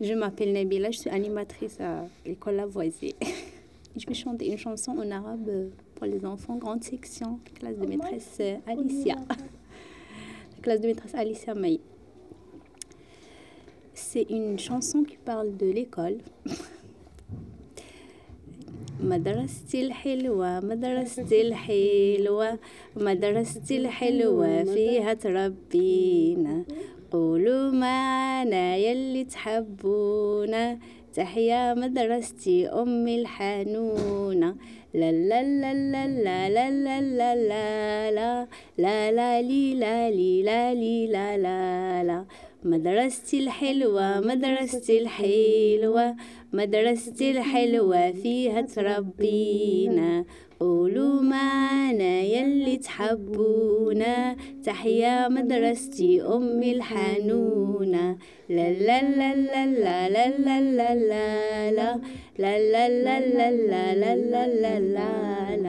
Je m'appelle Nabila, je suis animatrice à l'école Lavoisier. Je vais chanter une chanson en arabe pour les enfants, grande section, classe de maîtresse Alicia. La classe de maîtresse Alicia May. C'est une chanson qui parle de l'école. مدرستي الحلوة مدرستي الحلوة مدرستي الحلوة فيها تربينا قولوا معنا يلي تحبونا تحيا مدرستي أمي الحنونة لا لا لا لا لا لا لا لا لا لا لا لي لا لي لا لي لا لا لا مدرستي الحلوة مدرستي الحلوة مدرستي الحلوة فيها تربينا قولوا معنا يلي تحبونا تحيا مدرستي أمي الحنونة لا لا لا لا لا لا لا لا لا لا لا لا لا لا لا لا لا